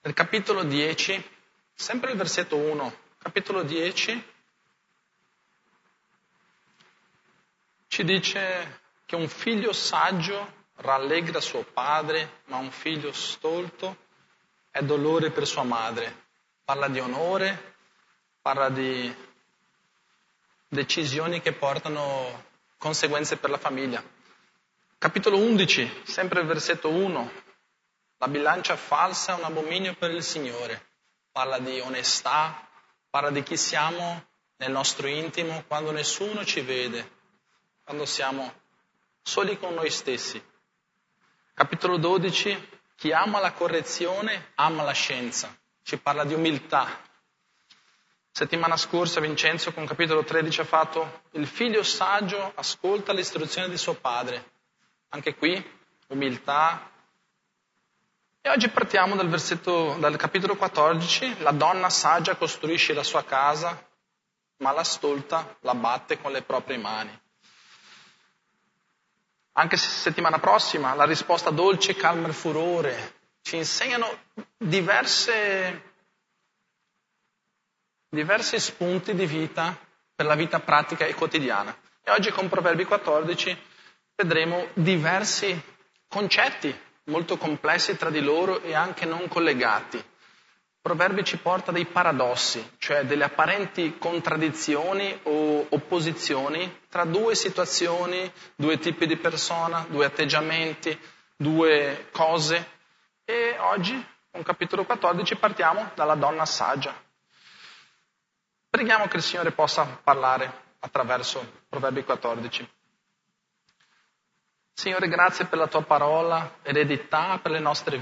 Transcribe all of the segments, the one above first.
nel capitolo 10, sempre il versetto 1, capitolo 10, ci dice che un figlio saggio rallegra suo padre, ma un figlio stolto è dolore per sua madre. Parla di onore, parla di decisioni che portano conseguenze per la famiglia. Capitolo 11, sempre il versetto 1, la bilancia falsa è un abominio per il Signore. Parla di onestà, parla di chi siamo nel nostro intimo quando nessuno ci vede, quando siamo soli con noi stessi. Capitolo 12, chi ama la correzione ama la scienza. Ci parla di umiltà. Settimana scorsa Vincenzo con capitolo 13 ha fatto il figlio saggio ascolta l'istruzione di suo padre. Anche qui umiltà. E oggi partiamo dal capitolo 14, la donna saggia costruisce la sua casa, ma la stolta la batte con le proprie mani. Anche se settimana prossima la risposta dolce calma il furore. Ci insegnano diversi spunti di vita per la vita pratica e quotidiana. E oggi con Proverbi 14 vedremo diversi concetti molto complessi tra di loro e anche non collegati. Proverbi ci porta dei paradossi, cioè delle apparenti contraddizioni o opposizioni tra due situazioni, due tipi di persona, due atteggiamenti, due cose. E oggi, con capitolo 14, partiamo dalla donna saggia. Preghiamo che il Signore possa parlare attraverso Proverbi 14. Signore, grazie per la tua parola, eredità per le nostre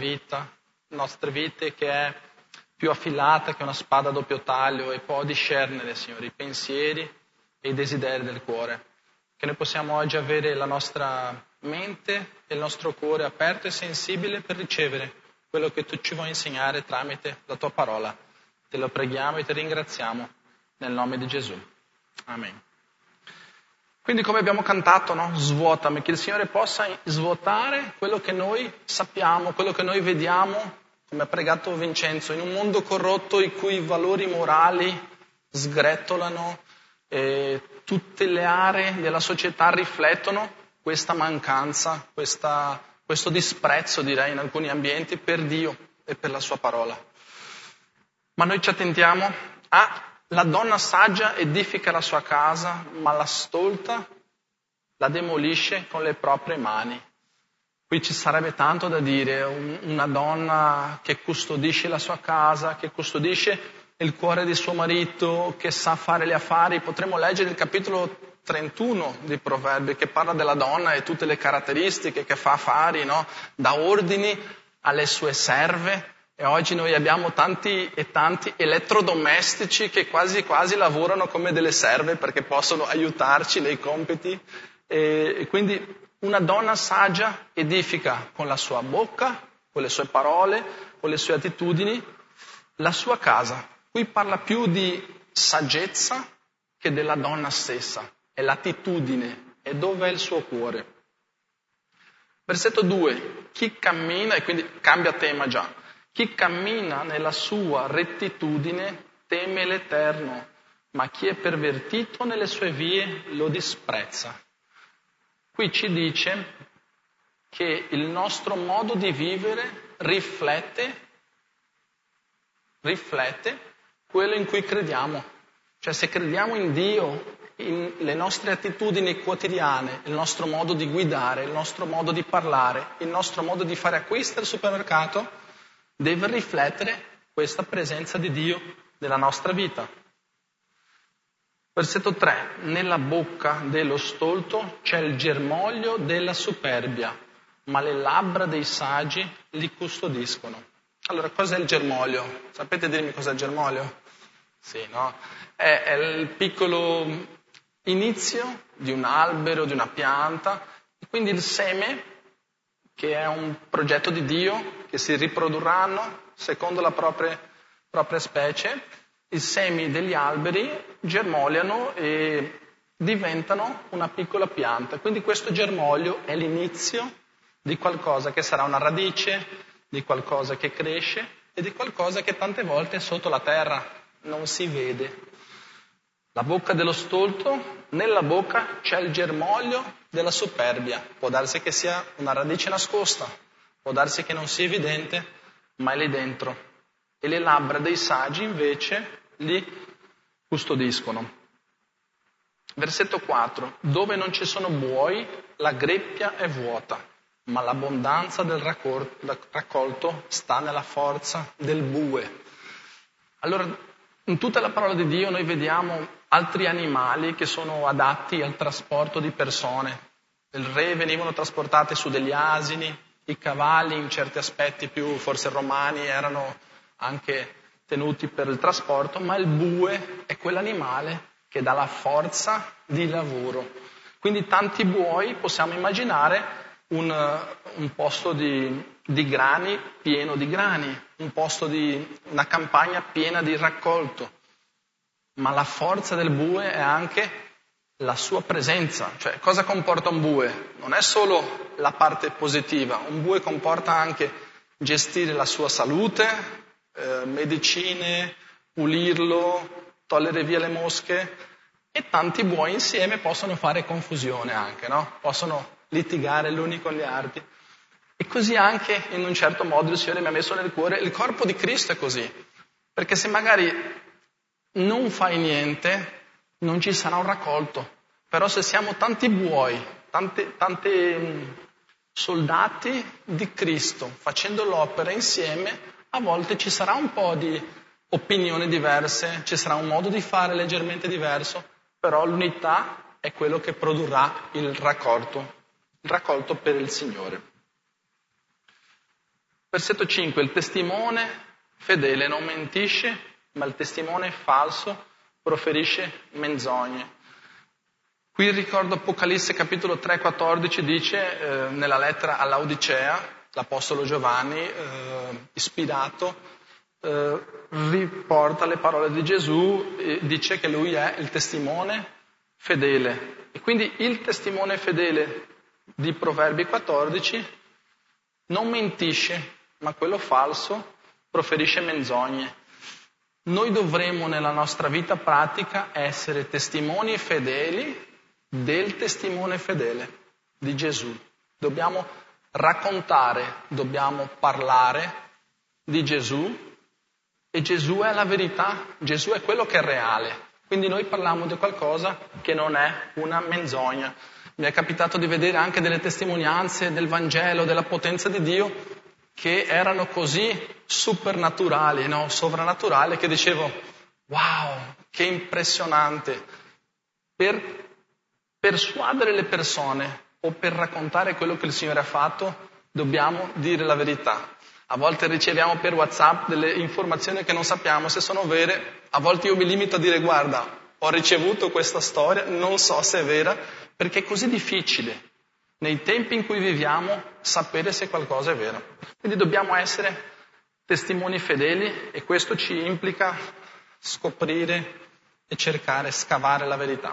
vite che è più affilata che una spada a doppio taglio e può discernere, Signore, i pensieri e i desideri del cuore. Che noi possiamo oggi avere la nostra mente e il nostro cuore aperto e sensibile per ricevere quello che tu ci vuoi insegnare tramite la tua parola. Te lo preghiamo e ti ringraziamo nel nome di Gesù. Amen. Quindi come abbiamo cantato, no? Svuotami, che il Signore possa svuotare quello che noi sappiamo, quello che noi vediamo, come ha pregato Vincenzo, in un mondo corrotto i cui valori morali sgretolano, tutte le aree della società riflettono questa mancanza, questo disprezzo, direi, in alcuni ambienti per Dio e per la sua parola. Ma noi ci attentiamo la donna saggia edifica la sua casa, ma la stolta la demolisce con le proprie mani. Qui ci sarebbe tanto da dire, una donna che custodisce la sua casa, che custodisce il cuore di suo marito, che sa fare gli affari. Potremmo leggere il capitolo 31 di Proverbi, che parla della donna e tutte le caratteristiche che fa affari, no? Da ordini alle sue serve. E oggi noi abbiamo tanti e tanti elettrodomestici che quasi quasi lavorano come delle serve perché possono aiutarci nei compiti. E quindi una donna saggia edifica con la sua bocca, con le sue parole, con le sue attitudini, la sua casa. Qui parla più di saggezza che della donna stessa. È l'attitudine, è dove è il suo cuore. Versetto 2. Chi cammina, e quindi cambia tema già. Chi cammina nella sua rettitudine teme l'Eterno, ma chi è pervertito nelle sue vie lo disprezza. Qui ci dice che il nostro modo di vivere riflette quello in cui crediamo. Cioè se crediamo in Dio, le nostre attitudini quotidiane, il nostro modo di guidare, il nostro modo di parlare, il nostro modo di fare acquisti al supermercato, deve riflettere questa presenza di Dio nella nostra vita. Versetto 3. Nella bocca dello stolto c'è il germoglio della superbia, ma le labbra dei saggi li custodiscono. Allora, cos'è il germoglio? Sapete dirmi cos'è il germoglio? Sì, no? È il piccolo inizio di un albero, di una pianta, e quindi il seme, che è un progetto di Dio, che si riprodurranno secondo la propria specie. I semi degli alberi germogliano e diventano una piccola pianta. Quindi questo germoglio è l'inizio di qualcosa che sarà una radice, di qualcosa che cresce e di qualcosa che tante volte è sotto la terra, non si vede. La bocca dello stolto, nella bocca c'è il germoglio della superbia. Può darsi che sia una radice nascosta, può darsi che non sia evidente, ma è lì dentro. E le labbra dei saggi invece li custodiscono. Versetto 4. Dove non ci sono buoi, la greppia è vuota, ma l'abbondanza del raccolto sta nella forza del bue. Allora, in tutta la parola di Dio noi vediamo altri animali che sono adatti al trasporto di persone. Il re venivano trasportati su degli asini, i cavalli in certi aspetti più forse romani erano anche tenuti per il trasporto, ma il bue è quell'animale che dà la forza di lavoro. Quindi tanti buoi, possiamo immaginare un posto di grani pieno di grani, una campagna piena di raccolto. Ma la forza del bue è anche la sua presenza. Cioè, cosa comporta un bue? Non è solo la parte positiva, un bue comporta anche gestire la sua salute, medicine, pulirlo, togliere via le mosche, e tanti buoi insieme possono fare confusione anche, no? Possono litigare gli uni con gli altri. E così anche, in un certo modo, il Signore mi ha messo nel cuore, il corpo di Cristo è così. Perché se magari non fai niente, non ci sarà un raccolto. Però se siamo tanti buoi, tanti soldati di Cristo, facendo l'opera insieme, a volte ci sarà un po' di opinioni diverse, ci sarà un modo di fare leggermente diverso, però l'unità è quello che produrrà il raccolto per il Signore. Versetto 5, il testimone fedele non mentisce, ma il testimone falso proferisce menzogne. Qui ricordo Apocalisse capitolo 3,14 dice, nella lettera all'Odicea, l'Apostolo Giovanni, ispirato, riporta le parole di Gesù e dice che lui è il testimone fedele. E quindi il testimone fedele di Proverbi 14 non mentisce, ma quello falso proferisce menzogne. Noi dovremo nella nostra vita pratica essere testimoni fedeli del testimone fedele di Gesù. Dobbiamo raccontare, dobbiamo parlare di Gesù, e Gesù è la verità, Gesù è quello che è reale. Quindi noi parliamo di qualcosa che non è una menzogna. Mi è capitato di vedere anche delle testimonianze del Vangelo, della potenza di Dio, che erano così supernaturali, no? Sovrannaturali, che dicevo, wow, che impressionante. Per persuadere le persone o per raccontare quello che il Signore ha fatto, dobbiamo dire la verità. A volte riceviamo per WhatsApp delle informazioni che non sappiamo se sono vere. A volte io mi limito a dire, guarda, ho ricevuto questa storia, non so se è vera, perché è così difficile nei tempi in cui viviamo sapere se qualcosa è vero. Quindi dobbiamo essere testimoni fedeli, e questo ci implica scoprire e cercare, scavare la verità.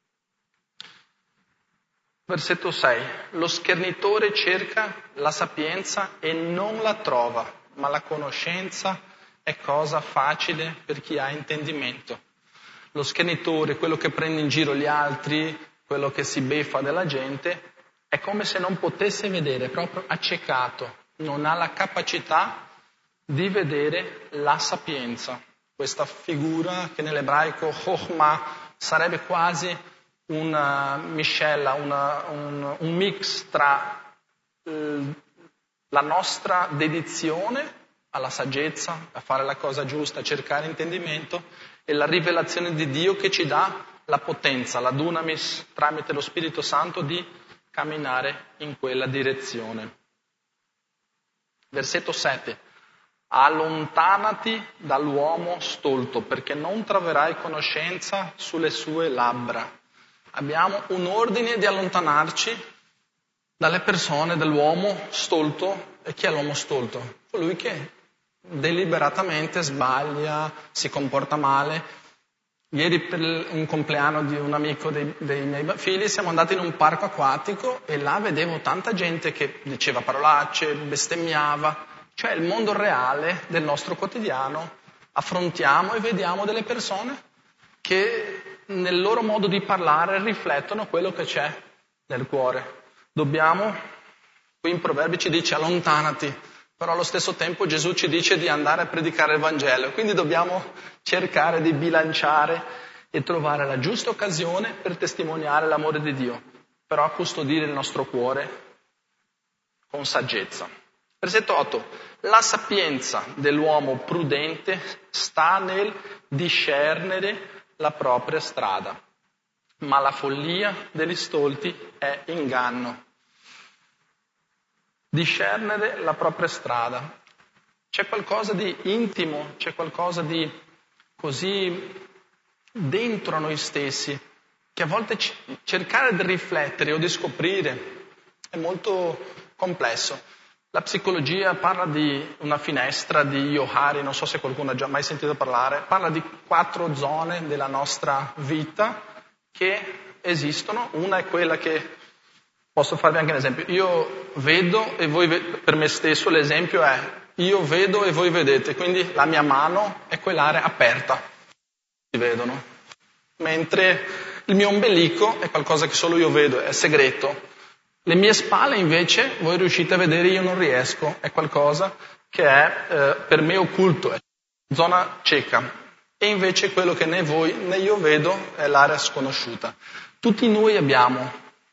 Versetto 6. Lo schernitore cerca la sapienza e non la trova, ma la conoscenza è cosa facile per chi ha intendimento. Lo schernitore, quello che prende in giro gli altri, quello che si beffa della gente, è come se non potesse vedere, proprio accecato, non ha la capacità di vedere la sapienza. Questa figura che nell'ebraico chokhmah sarebbe quasi una miscela, un mix tra la nostra dedizione alla saggezza, a fare la cosa giusta, a cercare intendimento, e la rivelazione di Dio che ci dà la potenza, la dunamis, tramite lo Spirito Santo, di camminare in quella direzione. Versetto 7. Allontanati dall'uomo stolto, perché non troverai conoscenza sulle sue labbra. Abbiamo un ordine di allontanarci dalle persone, dall'uomo stolto. E chi è l'uomo stolto? Colui che deliberatamente sbaglia, si comporta male. Ieri per un compleanno di un amico dei miei figli siamo andati in un parco acquatico e là vedevo tanta gente che diceva parolacce, bestemmiava, cioè il mondo reale del nostro quotidiano. Affrontiamo e vediamo delle persone che nel loro modo di parlare riflettono quello che c'è nel cuore. Qui in Proverbi ci dice allontanati, però allo stesso tempo Gesù ci dice di andare a predicare il Vangelo, quindi dobbiamo cercare di bilanciare e trovare la giusta occasione per testimoniare l'amore di Dio, però a custodire il nostro cuore con saggezza. Versetto 8. La sapienza dell'uomo prudente sta nel discernere la propria strada, ma la follia degli stolti è inganno. Discernere la propria strada. C'è qualcosa di intimo, c'è qualcosa di così dentro a noi stessi, che a volte cercare di riflettere o di scoprire è molto complesso. La psicologia parla di una finestra di Johari, non so se qualcuno ha già mai sentito parlare, parla di 4 zone della nostra vita che esistono. Una è quella che, posso farvi anche un esempio, io vedo e voi, per me stesso l'esempio è, io vedo e voi vedete, quindi la mia mano è quell'area aperta, si vedono, mentre il mio ombelico è qualcosa che solo io vedo, è segreto. Le mie spalle invece, voi riuscite a vedere, io non riesco, è qualcosa che è per me occulto, è zona cieca. E invece quello che né voi né io vedo è l'area sconosciuta. Tutti noi abbiamo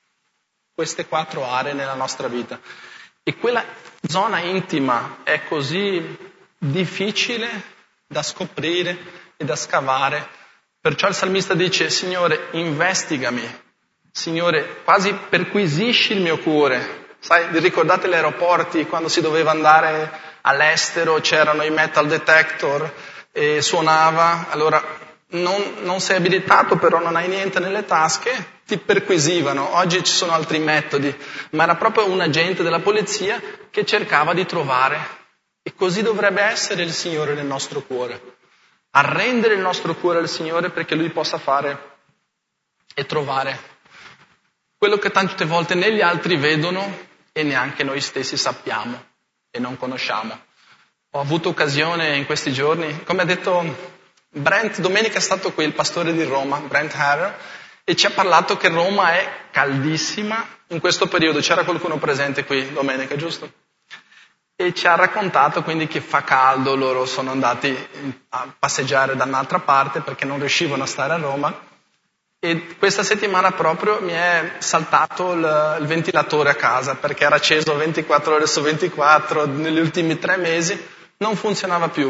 queste 4 aree nella nostra vita. E quella zona intima è così difficile da scoprire e da scavare. Perciò il salmista dice, Signore, investigami. Signore, quasi perquisisci il mio cuore. Sai, vi ricordate gli aeroporti quando si doveva andare all'estero, c'erano i metal detector e suonava, allora non sei abilitato però non hai niente nelle tasche, ti perquisivano. Oggi ci sono altri metodi, ma era proprio un agente della polizia che cercava di trovare. E così dovrebbe essere il Signore nel nostro cuore. Arrendere il nostro cuore al Signore perché Lui possa fare e trovare quello che tante volte né gli altri vedono e neanche noi stessi sappiamo e non conosciamo. Ho avuto occasione in questi giorni, come ha detto Brent, domenica è stato qui il pastore di Roma, Brent Harrer, e ci ha parlato che Roma è caldissima in questo periodo. C'era qualcuno presente qui domenica, giusto? E ci ha raccontato quindi che fa caldo, loro sono andati a passeggiare da un'altra parte perché non riuscivano a stare a Roma. E questa settimana proprio mi è saltato il ventilatore a casa perché era acceso 24 ore su 24 negli ultimi 3 mesi, non funzionava più,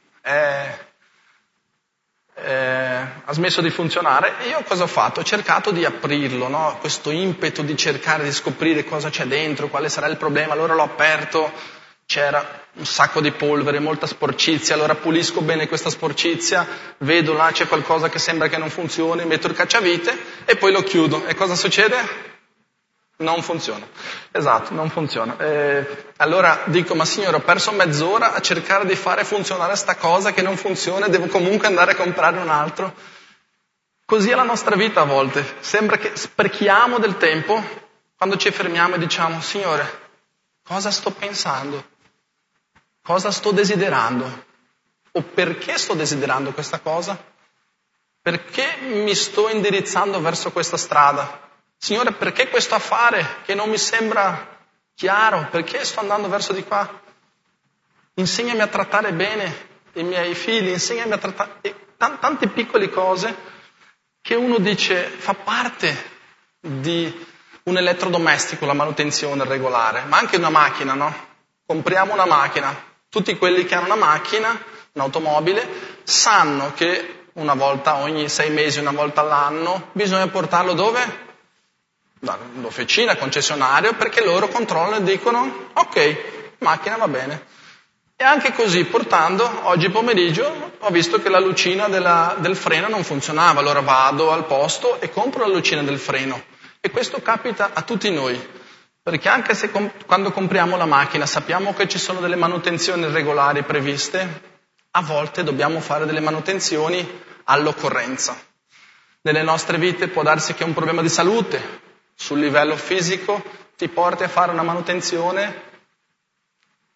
ha smesso di funzionare. E io cosa ho fatto? Ho cercato di aprirlo, no? Questo impeto di cercare di scoprire cosa c'è dentro, quale sarà il problema, allora l'ho aperto, c'era un sacco di polvere, molta sporcizia, allora pulisco bene questa sporcizia, vedo là c'è qualcosa che sembra che non funzioni, metto il cacciavite e poi lo chiudo. E cosa succede? Non funziona. Esatto, non funziona. Allora dico, ma Signore, ho perso mezz'ora a cercare di fare funzionare sta cosa che non funziona, devo comunque andare a comprare un altro. Così è la nostra vita a volte. Sembra che sprechiamo del tempo quando ci fermiamo e diciamo, Signore, cosa sto pensando? Cosa sto desiderando? O perché sto desiderando questa cosa? Perché mi sto indirizzando verso questa strada? Signore, perché questo affare che non mi sembra chiaro? Perché sto andando verso di qua? Insegnami a trattare bene i miei figli, insegnami a trattare tante piccole cose che uno dice fa parte di un elettrodomestico, la manutenzione regolare, ma anche una macchina, no? Compriamo una macchina. Tutti quelli che hanno una macchina, un'automobile, sanno che una volta ogni 6 mesi, una volta all'anno, bisogna portarlo dove? Dall'officina, concessionario, perché loro controllano e dicono ok, macchina va bene. E anche così, portando, oggi pomeriggio ho visto che la lucina del freno non funzionava, allora vado al posto e compro la lucina del freno. E questo capita a tutti noi. Perché anche se quando compriamo la macchina sappiamo che ci sono delle manutenzioni regolari previste, a volte dobbiamo fare delle manutenzioni all'occorrenza. Nelle nostre vite può darsi che un problema di salute sul livello fisico ti porti a fare una manutenzione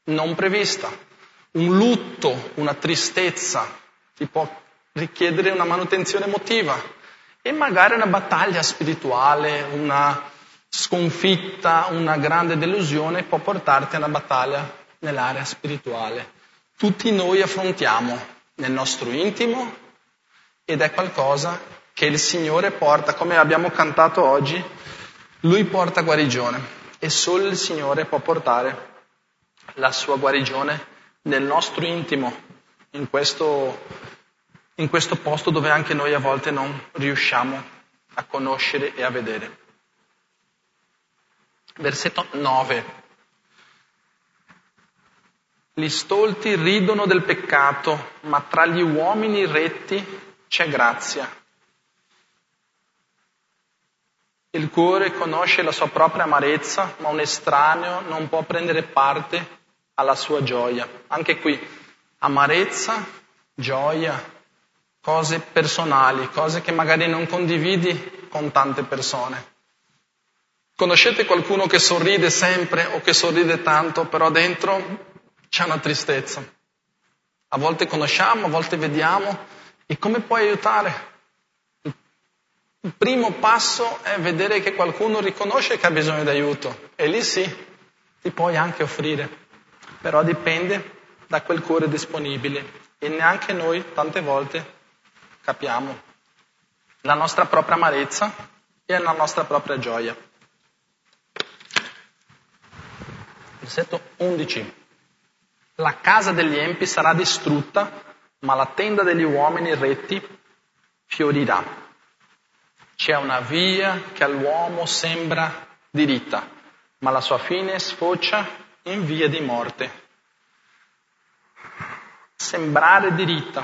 non prevista, un lutto, una tristezza, ti può richiedere una manutenzione emotiva e magari una battaglia spirituale, una sconfitta, una grande delusione può portarti a una battaglia nell'area spirituale. Tutti noi affrontiamo nel nostro intimo ed è qualcosa che il Signore porta, come abbiamo cantato oggi, Lui porta guarigione e solo il Signore può portare la sua guarigione nel nostro intimo, in questo posto dove anche noi a volte non riusciamo a conoscere e a vedere. Versetto 9. Gli stolti ridono del peccato, ma tra gli uomini retti c'è grazia. Il cuore conosce la sua propria amarezza, ma un estraneo non può prendere parte alla sua gioia. Anche qui, amarezza, gioia, cose personali, cose che magari non condividi con tante persone. Conoscete qualcuno che sorride sempre o che sorride tanto, però dentro c'è una tristezza? A volte conosciamo, a volte vediamo. E come puoi aiutare? Il primo passo è vedere che qualcuno riconosce che ha bisogno di aiuto. E lì sì, ti puoi anche offrire. Però dipende da quel cuore disponibile. E neanche noi tante volte capiamo la nostra propria amarezza e la nostra propria gioia. Versetto 11. La casa degli empi sarà distrutta, ma la tenda degli uomini retti fiorirà. C'è una via che all'uomo sembra diritta, ma la sua fine sfocia in via di morte. Sembrare diritta.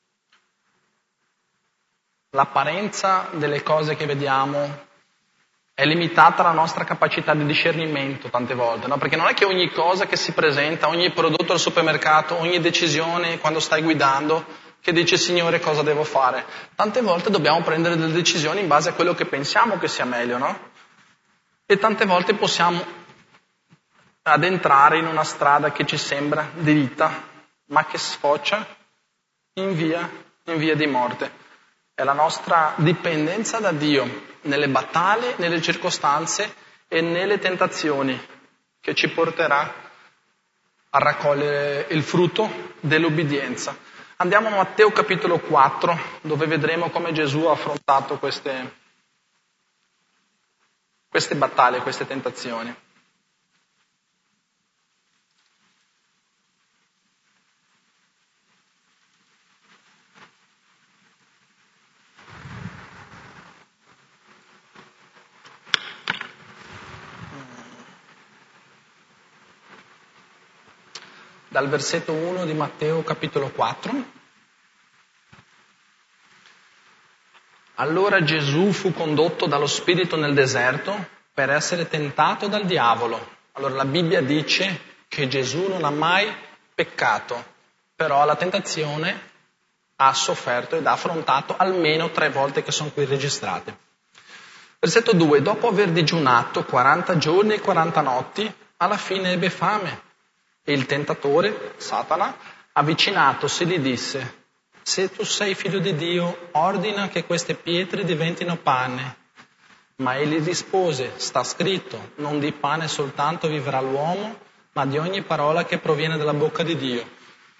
L'apparenza delle cose che vediamo è limitata alla nostra capacità di discernimento tante volte, no? Perché non è che ogni cosa che si presenta, ogni prodotto al supermercato, ogni decisione quando stai guidando, che dice Signore cosa devo fare. Tante volte dobbiamo prendere delle decisioni in base a quello che pensiamo che sia meglio, no? E tante volte possiamo addentrare in una strada che ci sembra diritta, ma che sfocia in via di morte. È la nostra dipendenza da Dio nelle battaglie, nelle circostanze e nelle tentazioni che ci porterà a raccogliere il frutto dell'obbedienza. Andiamo a Matteo capitolo 4, dove vedremo come Gesù ha affrontato queste battaglie, queste tentazioni. Dal versetto 1 di Matteo capitolo 4. Allora Gesù fu condotto dallo Spirito nel deserto per essere tentato dal diavolo. Allora la Bibbia dice che Gesù non ha mai peccato, però la tentazione ha sofferto ed ha affrontato almeno 3 volte che sono qui registrate. Versetto 2. Dopo aver digiunato 40 giorni e 40 notti, alla fine ebbe fame. E il tentatore, Satana, avvicinatosi gli disse: se tu sei figlio di Dio, ordina che queste pietre diventino pane. Ma egli rispose: sta scritto, non di pane soltanto vivrà l'uomo, ma di ogni parola che proviene dalla bocca di Dio.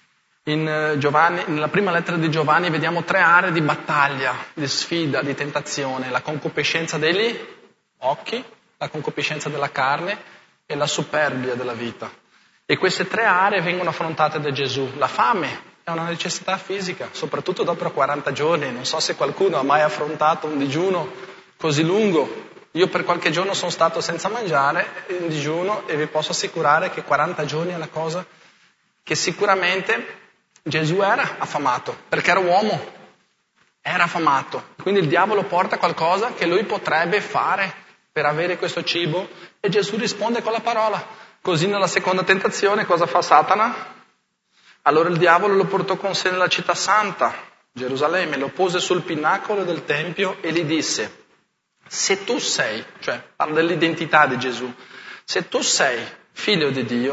Nella prima lettera di Giovanni vediamo 3 aree di battaglia, di sfida, di tentazione: la concupiscenza degli occhi, la concupiscenza della carne e la superbia della vita. E queste 3 aree vengono affrontate da Gesù. La fame è una necessità fisica, soprattutto dopo 40 giorni. Non so se qualcuno ha mai affrontato un digiuno così lungo. Io per qualche giorno sono stato senza mangiare in digiuno e vi posso assicurare che 40 giorni è una cosa che sicuramente Gesù era affamato, perché era uomo, era affamato. Quindi il diavolo porta qualcosa che lui potrebbe fare per avere questo cibo e Gesù risponde con la parola. Così nella seconda tentazione cosa fa Satana? Allora il diavolo lo portò con sé nella città santa, Gerusalemme, lo pose sul pinnacolo del Tempio e gli disse: se tu sei, cioè parla dell'identità di Gesù, se tu sei figlio di Dio,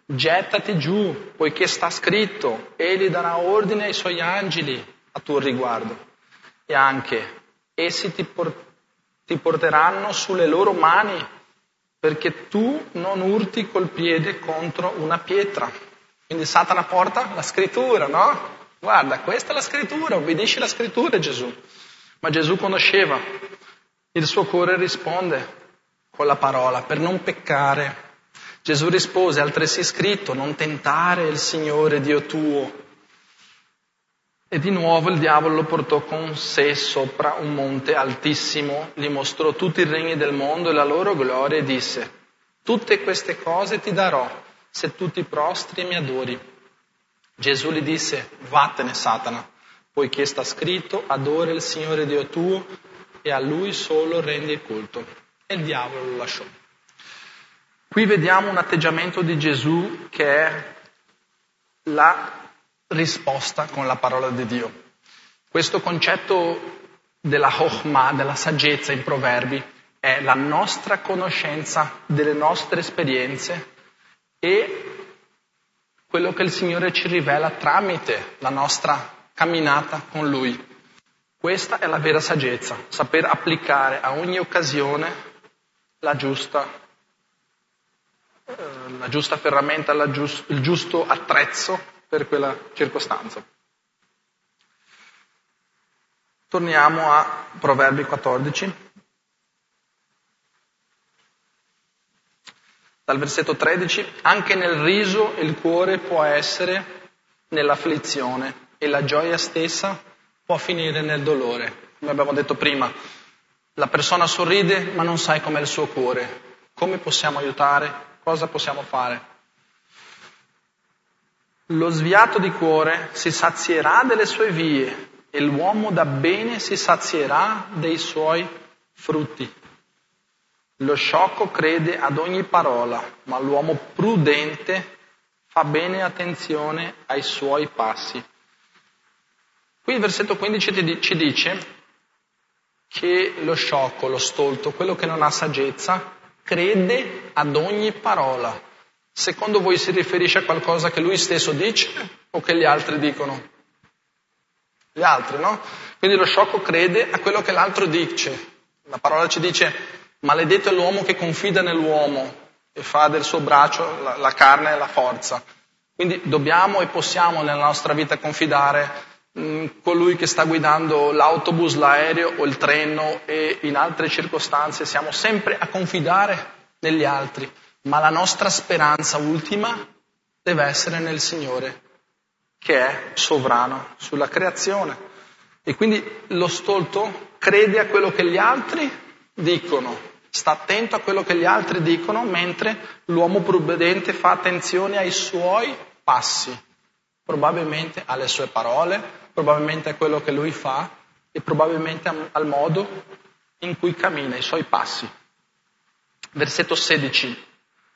gettati giù, poiché sta scritto, egli darà ordine ai suoi angeli a tuo riguardo. E anche, essi ti porteranno sulle loro mani, perché tu non urti col piede contro una pietra. Quindi Satana porta la scrittura, no? Guarda, questa è la scrittura, obbedisci alla scrittura, Gesù. Ma Gesù conosceva il suo cuore, risponde con la parola, per non peccare. Gesù rispose, altresì scritto, non tentare il Signore Dio tuo. E di nuovo il diavolo lo portò con sé sopra un monte altissimo, gli mostrò tutti i regni del mondo e la loro gloria e disse, tutte queste cose ti darò se tu ti prostri e mi adori. Gesù gli disse, vattene Satana, poiché sta scritto, adora il Signore Dio tuo e a Lui solo rendi il culto. E il diavolo lo lasciò. Qui vediamo un atteggiamento di Gesù che è la risposta con la parola di Dio. Questo concetto della Chokhmah, della saggezza in Proverbi, è la nostra conoscenza delle nostre esperienze e quello che il Signore ci rivela tramite la nostra camminata con Lui. Questa è la vera saggezza, saper applicare a ogni occasione la giusta ferramenta, il giusto attrezzo per quella circostanza. Torniamo a Proverbi 14. Dal versetto 13, anche nel riso il cuore può essere nell'afflizione e la gioia stessa può finire nel dolore. Come abbiamo detto prima, la persona sorride ma non sai com'è il suo cuore. Come possiamo aiutare? Cosa possiamo fare? Lo sviato di cuore si sazierà delle sue vie e l'uomo da bene si sazierà dei suoi frutti. Lo sciocco crede ad ogni parola, ma l'uomo prudente fa bene attenzione ai suoi passi. Qui il versetto 15 ci dice che lo sciocco, lo stolto, quello che non ha saggezza, crede ad ogni parola. Secondo voi si riferisce a qualcosa che lui stesso dice o che gli altri dicono? Gli altri, no? Quindi lo sciocco crede a quello che l'altro dice. La parola ci dice, maledetto è l'uomo che confida nell'uomo e fa del suo braccio la carne e la forza. Quindi dobbiamo e possiamo nella nostra vita confidare in colui che sta guidando l'autobus, l'aereo o il treno e in altre circostanze siamo sempre a confidare negli altri, ma la nostra speranza ultima deve essere nel Signore, che è sovrano sulla creazione. E quindi lo stolto crede a quello che gli altri dicono, sta attento a quello che gli altri dicono, mentre l'uomo prudente fa attenzione ai suoi passi, probabilmente alle sue parole, probabilmente a quello che lui fa e probabilmente al modo in cui cammina, i suoi passi. Versetto 16.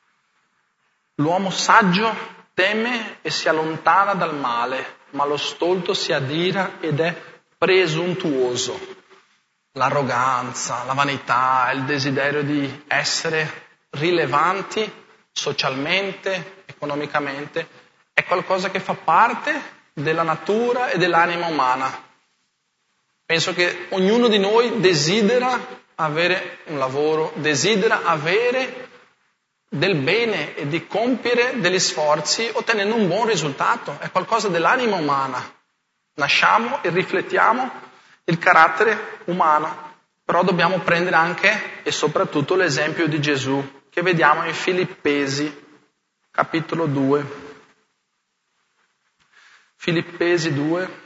L'uomo saggio teme e si allontana dal male, ma lo stolto si adira ed è presuntuoso. L'arroganza, la vanità, il desiderio di essere rilevanti socialmente, economicamente, è qualcosa che fa parte della natura e dell'anima umana. Penso che ognuno di noi desidera avere un lavoro, desidera avere del bene e di compiere degli sforzi ottenendo un buon risultato. È qualcosa dell'anima umana. Nasciamo e riflettiamo il carattere umano, però dobbiamo prendere anche e soprattutto l'esempio di Gesù che vediamo in Filippesi, capitolo 2. Filippesi 2,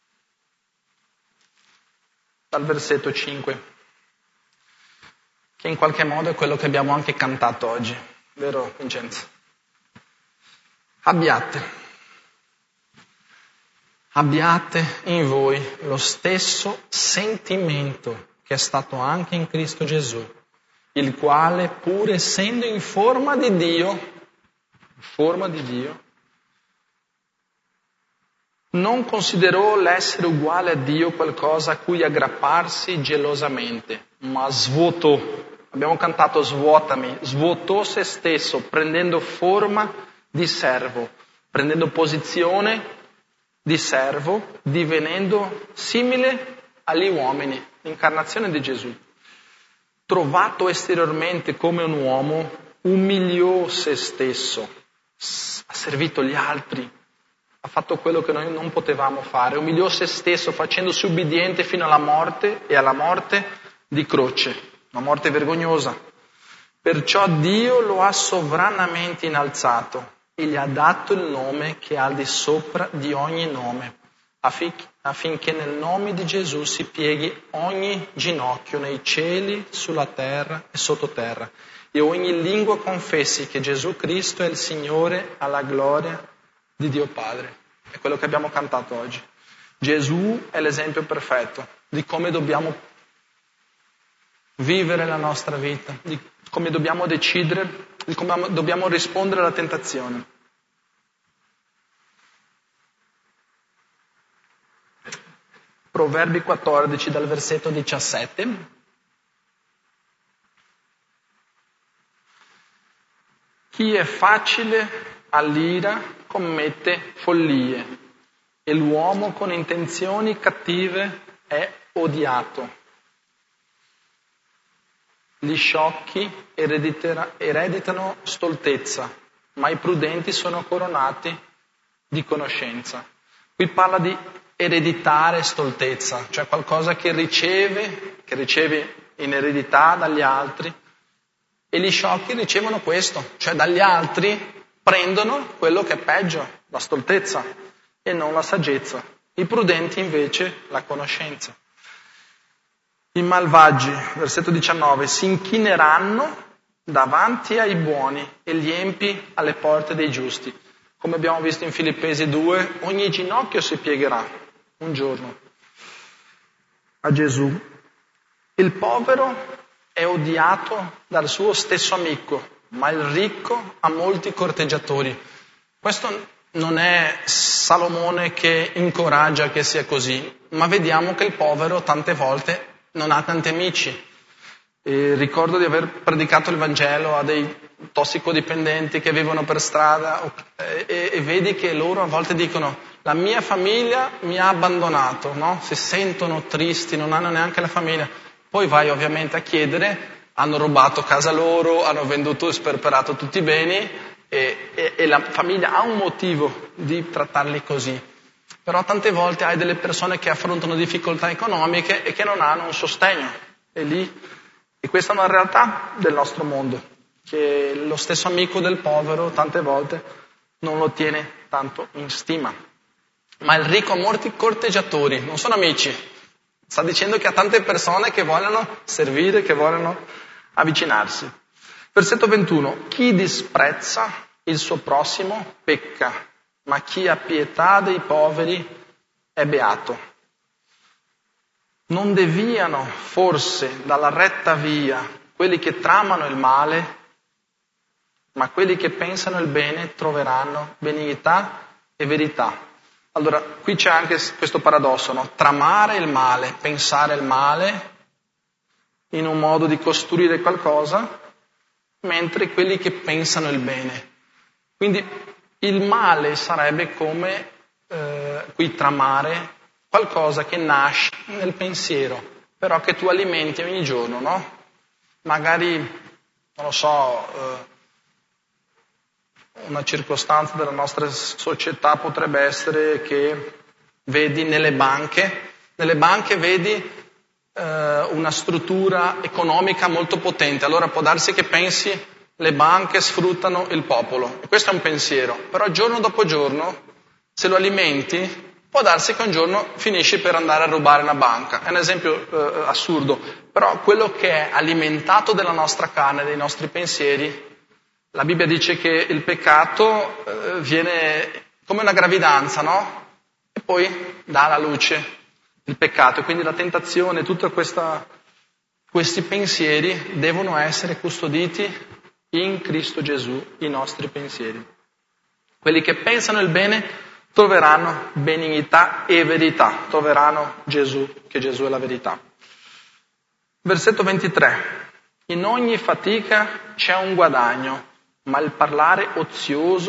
dal versetto 5, che in qualche modo è quello che abbiamo anche cantato oggi, vero Vincenzo? Abbiate in voi lo stesso sentimento che è stato anche in Cristo Gesù, il quale pur essendo in forma di Dio, non considerò l'essere uguale a Dio qualcosa a cui aggrapparsi gelosamente, ma svuotò. Abbiamo cantato svuotami, svuotò se stesso, prendendo forma di servo, prendendo posizione di servo, divenendo simile agli uomini, l'incarnazione di Gesù. Trovato esteriormente come un uomo, umiliò se stesso, ha servito gli altri, ha fatto quello che noi non potevamo fare, umiliò se stesso facendosi ubbidiente fino alla morte e alla morte di croce, una morte vergognosa. Perciò Dio lo ha sovranamente innalzato e gli ha dato il nome che è al di sopra di ogni nome, affinché nel nome di Gesù si pieghi ogni ginocchio nei cieli, sulla terra e sottoterra, e ogni lingua confessi che Gesù Cristo è il Signore alla gloria di Dio Padre. È quello che abbiamo cantato oggi. Gesù è l'esempio perfetto di come dobbiamo vivere la nostra vita, di come dobbiamo decidere, di come dobbiamo rispondere alla tentazione. Proverbi 14 dal versetto 17. Chi è facile all'ira commette follie e l'uomo con intenzioni cattive è odiato. Gli sciocchi ereditano stoltezza, ma i prudenti sono coronati di conoscenza. Qui parla di ereditare stoltezza, cioè qualcosa che riceve in eredità dagli altri, e gli sciocchi ricevono questo, cioè dagli altri prendono quello che è peggio, la stoltezza, e non la saggezza. I prudenti invece la conoscenza. I malvagi, versetto 19, si inchineranno davanti ai buoni e gli empi alle porte dei giusti. Come abbiamo visto in Filippesi 2, ogni ginocchio si piegherà un giorno a Gesù. Il povero è odiato dal suo stesso amico, ma il ricco ha molti corteggiatori. Questo non è Salomone che incoraggia che sia così, ma vediamo che il povero tante volte non ha tanti amici. Ricordo di aver predicato il Vangelo a dei tossicodipendenti che vivono per strada e vedi che loro a volte dicono: la mia famiglia mi ha abbandonato, no? Si sentono tristi, non hanno neanche la famiglia. Poi vai ovviamente a chiedere, hanno rubato casa loro, hanno venduto e sperperato tutti i beni e la famiglia ha un motivo di trattarli così. Però tante volte hai delle persone che affrontano difficoltà economiche e che non hanno un sostegno. E questa è una realtà del nostro mondo, che lo stesso amico del povero tante volte non lo tiene tanto in stima. Ma il ricco ha molti corteggiatori, non sono amici. Sta dicendo che ha tante persone che vogliono servire, che vogliono avvicinarsi. Versetto 21. Chi disprezza il suo prossimo pecca, ma chi ha pietà dei poveri è beato. Non deviano forse dalla retta via quelli che tramano il male, ma quelli che pensano il bene troveranno benignità e verità. Allora, qui c'è anche questo paradosso, no? Tramare il male, pensare il male in un modo di costruire qualcosa, mentre quelli che pensano il bene. Quindi il male sarebbe come qui tramare qualcosa che nasce nel pensiero, però che tu alimenti ogni giorno, no? Magari, non lo so, una circostanza della nostra società potrebbe essere che vedi nelle banche vedi una struttura economica molto potente, allora può darsi che pensi le banche sfruttano il popolo, e questo è un pensiero, però giorno dopo giorno, se lo alimenti, può darsi che un giorno finisci per andare a rubare una banca. È un esempio assurdo, però quello che è alimentato della nostra carne, dei nostri pensieri, la Bibbia dice che il peccato viene come una gravidanza, no? E poi dà alla luce il peccato, e quindi la tentazione, tutti questi pensieri devono essere custoditi in Cristo Gesù, i nostri pensieri. Quelli che pensano il bene troveranno benignità e verità, troveranno Gesù, che Gesù è la verità. Versetto 23. In ogni fatica c'è un guadagno, ma il parlare ozioso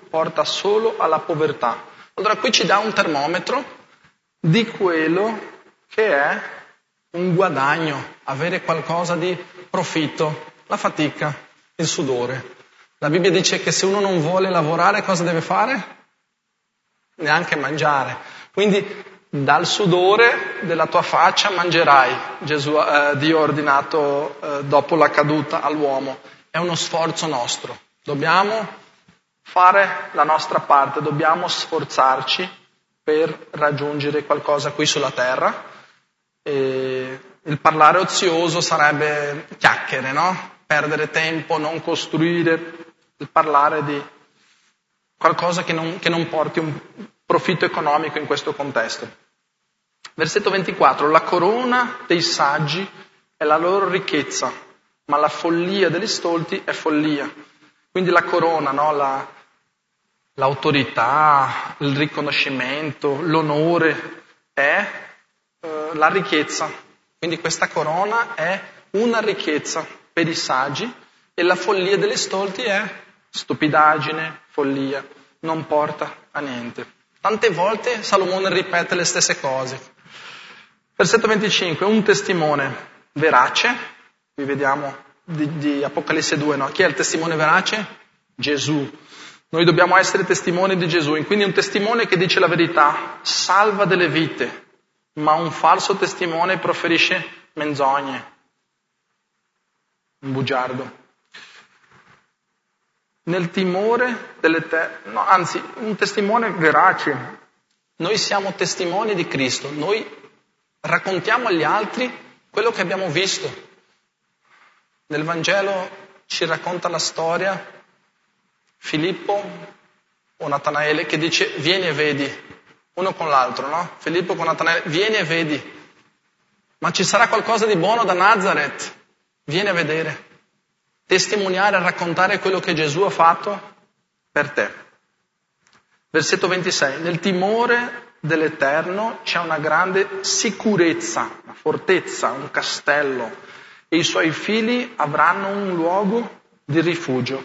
porta solo alla povertà. Allora qui ci dà un termometro di quello che è un guadagno, avere qualcosa di profitto, la fatica, il sudore. La Bibbia dice che se uno non vuole lavorare cosa deve fare? Neanche mangiare. Quindi dal sudore della tua faccia mangerai, Dio ha ordinato dopo la caduta all'uomo. È uno sforzo nostro. Dobbiamo fare la nostra parte, dobbiamo sforzarci per raggiungere qualcosa qui sulla terra. E il parlare ozioso sarebbe chiacchiere, no? Perdere tempo, non costruire, il parlare di qualcosa che non porti un profitto economico in questo contesto. Versetto 24, la corona dei saggi è la loro ricchezza, ma la follia degli stolti è follia. Quindi la corona, no? L'autorità, il riconoscimento, l'onore è la ricchezza. Quindi questa corona è una ricchezza per i saggi e la follia degli stolti è stupidaggine, follia, non porta a niente. Tante volte Salomone ripete le stesse cose. Versetto 25, un testimone verace, qui vediamo di Apocalisse 2, no? Chi è il testimone verace? Gesù. Noi dobbiamo essere testimoni di Gesù, e quindi un testimone che dice la verità salva delle vite, ma un falso testimone proferisce menzogne, un bugiardo. Nel timore dell'Eterno, anzi, un testimone verace. Noi siamo testimoni di Cristo, noi raccontiamo agli altri quello che abbiamo visto. Nel Vangelo ci racconta la storia Filippo o Natanaele che dice vieni e vedi, uno con l'altro, no? Filippo con Natanaele, vieni e vedi, ma ci sarà qualcosa di buono da Nazareth, vieni a vedere. Testimoniare, raccontare quello che Gesù ha fatto per te. Versetto 26. Nel timore dell'Eterno c'è una grande sicurezza, una fortezza, un castello, e i suoi figli avranno un luogo di rifugio.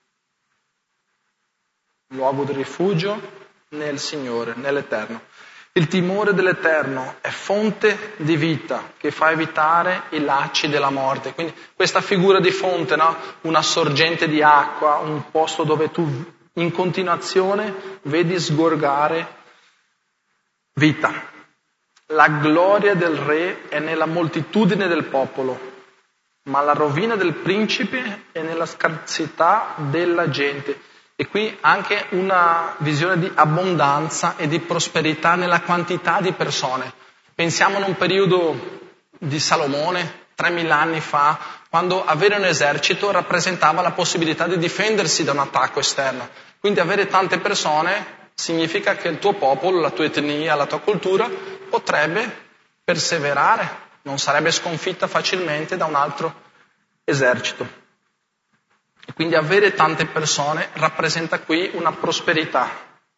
Un luogo di rifugio nel Signore, nell'Eterno. Il timore dell'Eterno è fonte di vita che fa evitare i lacci della morte. Quindi questa figura di fonte, no? Una sorgente di acqua, un posto dove tu in continuazione vedi sgorgare vita. La gloria del re è nella moltitudine del popolo, ma la rovina del principe è nella scarsità della gente. E qui anche una visione di abbondanza e di prosperità nella quantità di persone. Pensiamo a un periodo di Salomone, 3000 anni fa, quando avere un esercito rappresentava la possibilità di difendersi da un attacco esterno. Quindi avere tante persone significa che il tuo popolo, la tua etnia, la tua cultura potrebbe perseverare, non sarebbe sconfitta facilmente da un altro esercito. E quindi avere tante persone rappresenta qui una prosperità.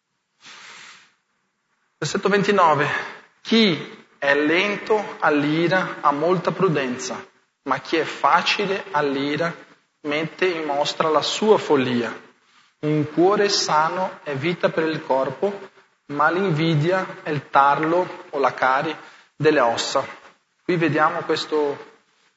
Versetto 29. Chi è lento all'ira ha molta prudenza, ma chi è facile all'ira mette in mostra la sua follia. Un cuore sano è vita per il corpo, ma l'invidia è il tarlo o la cari delle ossa. Qui vediamo questo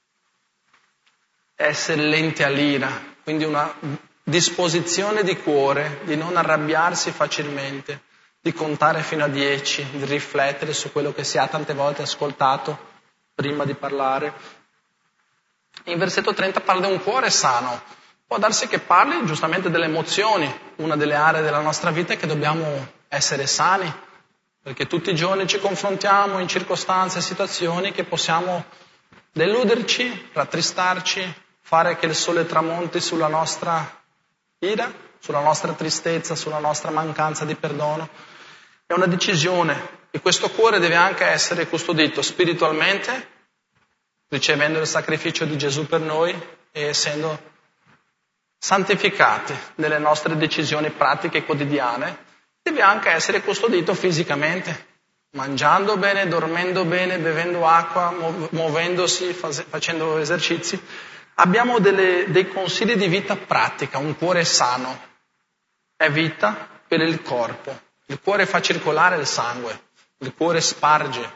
essere lenti all'ira. Quindi una disposizione di cuore, di non arrabbiarsi facilmente, di contare fino a 10, di riflettere su quello che si ha tante volte ascoltato prima di parlare. In versetto 30 parla di un cuore sano. Può darsi che parli giustamente delle emozioni, una delle aree della nostra vita è che dobbiamo essere sani, perché tutti i giorni ci confrontiamo in circostanze e situazioni che possiamo deluderci, rattristarci, fare che il sole tramonti sulla nostra ira, sulla nostra tristezza, sulla nostra mancanza di perdono. È una decisione e questo cuore deve anche essere custodito spiritualmente, ricevendo il sacrificio di Gesù per noi e essendo santificati nelle nostre decisioni pratiche quotidiane. Deve anche essere custodito fisicamente, mangiando bene, dormendo bene, bevendo acqua, muovendosi, facendo esercizi. Abbiamo dei consigli di vita pratica, un cuore sano. è vita per il corpo. Il cuore fa circolare il sangue, il cuore sparge.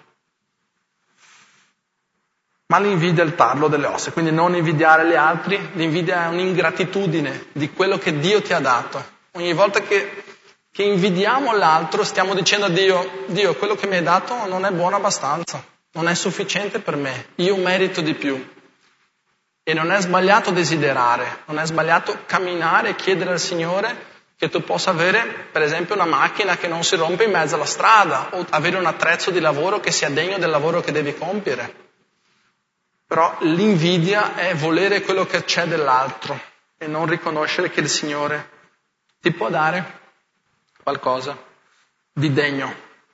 Ma l'invidia è il tarlo delle ossa, quindi non invidiare gli altri, l'invidia è un'ingratitudine di quello che Dio ti ha dato. Ogni volta che invidiamo l'altro stiamo dicendo a Dio, quello che mi hai dato non è buono abbastanza, non è sufficiente per me, io merito di più. E non è sbagliato desiderare, non è sbagliato camminare e chiedere al Signore che tu possa avere, per esempio, una macchina che non si rompe in mezzo alla strada, o avere un attrezzo di lavoro che sia degno del lavoro che devi compiere. Però l'invidia è volere quello che c'è dell'altro e non riconoscere che il Signore ti può dare qualcosa di degno.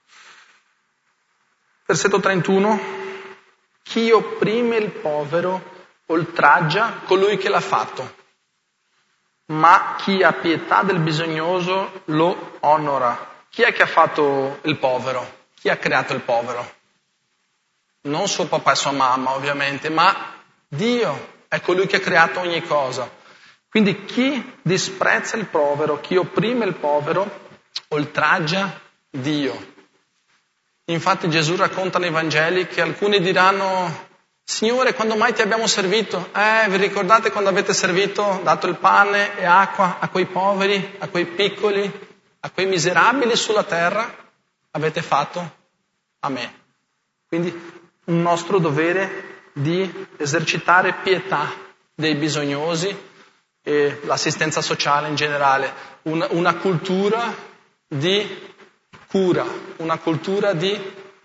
Versetto 31. Chi opprime il povero oltraggia colui che l'ha fatto, ma chi ha pietà del bisognoso lo onora. Chi è che ha fatto il povero? Chi ha creato il povero? Non suo papà e sua mamma, ovviamente, ma Dio è colui che ha creato ogni cosa. Quindi chi disprezza il povero, chi opprime il povero, oltraggia Dio. Infatti Gesù racconta nei Vangeli che alcuni diranno: Signore, quando mai ti abbiamo servito? Vi ricordate quando avete servito, dato il pane e acqua a quei poveri, a quei piccoli, a quei miserabili sulla terra? Avete fatto a me. Quindi un nostro dovere di esercitare pietà dei bisognosi e l'assistenza sociale in generale, una cultura di cura, una cultura di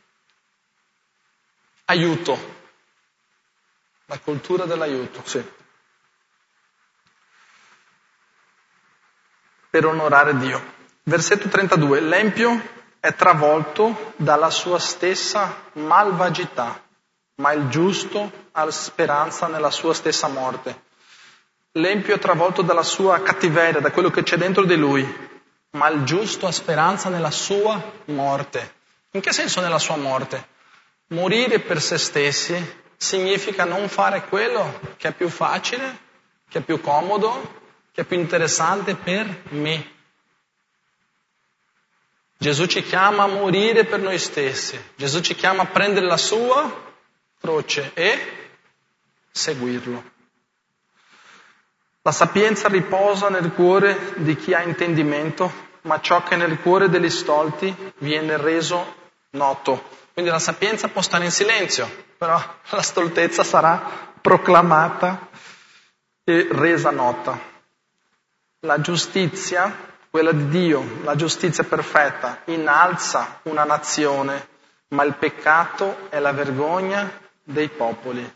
aiuto, la cultura dell'aiuto, sì. Per onorare Dio. Versetto 32, l'empio è travolto dalla sua stessa malvagità, ma il giusto ha speranza nella sua stessa morte. L'empio è travolto dalla sua cattiveria, da quello che c'è dentro di lui, ma il giusto ha speranza nella sua morte. In che senso nella sua morte? Morire per se stessi significa non fare quello che è più facile, che è più comodo, che è più interessante per me. Gesù ci chiama a morire per noi stessi. Gesù ci chiama a prendere la sua croce e seguirlo. La sapienza riposa nel cuore di chi ha intendimento, ma ciò che è nel cuore degli stolti viene reso noto. Quindi la sapienza può stare in silenzio, però la stoltezza sarà proclamata e resa nota. La giustizia, quella di Dio, la giustizia perfetta, innalza una nazione, ma il peccato è la vergogna dei popoli.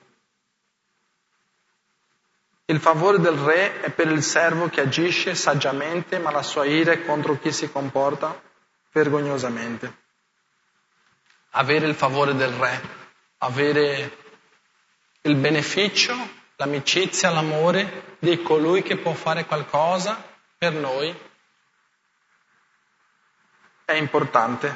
Il favore del re è per il servo che agisce saggiamente, ma la sua ira è contro chi si comporta vergognosamente. Avere il favore del re, avere il beneficio, l'amicizia, l'amore di colui che può fare qualcosa per noi è importante.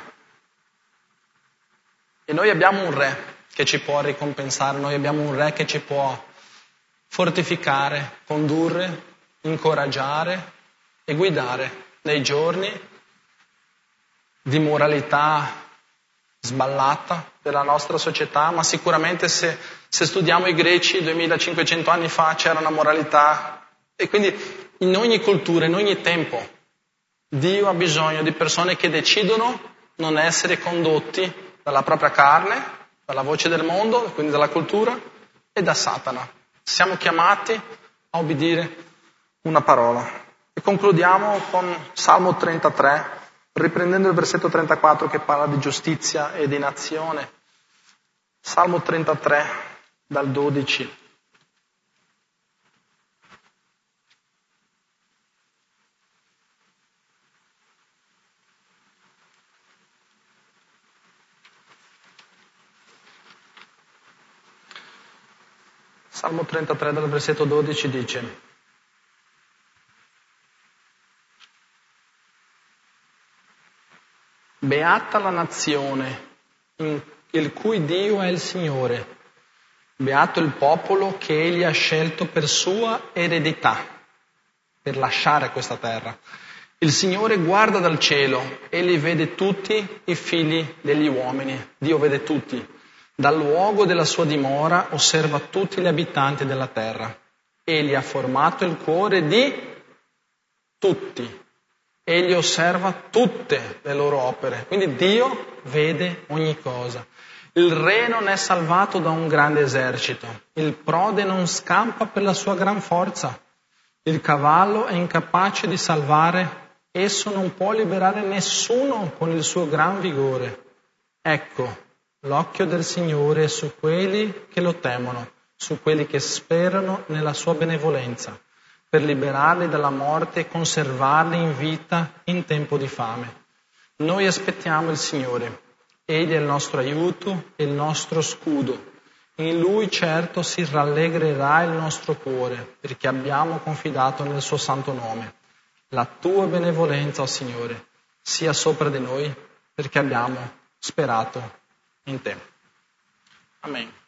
E noi abbiamo un re che ci può ricompensare, noi abbiamo un re che ci può fortificare, condurre, incoraggiare e guidare nei giorni di moralità sballata della nostra società, ma sicuramente se studiamo i greci 2500 anni fa c'era una moralità, e quindi in ogni cultura, in ogni tempo Dio ha bisogno di persone che decidono non essere condotti dalla propria carne, dalla voce del mondo, quindi dalla cultura e da Satana. Siamo chiamati a obbedire una parola. E concludiamo con Salmo 33, riprendendo il versetto 34 che parla di giustizia e di nazione. Salmo 33, dal 12. Salmo 33, dal versetto 12 dice: Beata la nazione, il cui Dio è il Signore. Beato il popolo che Egli ha scelto per sua eredità, per lasciare questa terra. Il Signore guarda dal cielo, egli vede tutti i figli degli uomini, Dio vede tutti. Dal luogo della sua dimora osserva tutti gli abitanti della terra. Egli ha formato il cuore di tutti. Egli osserva tutte le loro opere. Quindi Dio vede ogni cosa. Il re non è salvato da un grande esercito. Il prode non scampa per la sua gran forza. Il cavallo è incapace di salvare. Esso non può liberare nessuno con il suo gran vigore. Ecco, l'occhio del Signore è su quelli che lo temono, su quelli che sperano nella sua benevolenza, per liberarli dalla morte e conservarli in vita in tempo di fame. Noi aspettiamo il Signore. Egli è il nostro aiuto e il nostro scudo. In Lui certo si rallegrerà il nostro cuore, perché abbiamo confidato nel suo santo nome. La tua benevolenza, o Signore, sia sopra di noi, perché abbiamo sperato in te. Amen.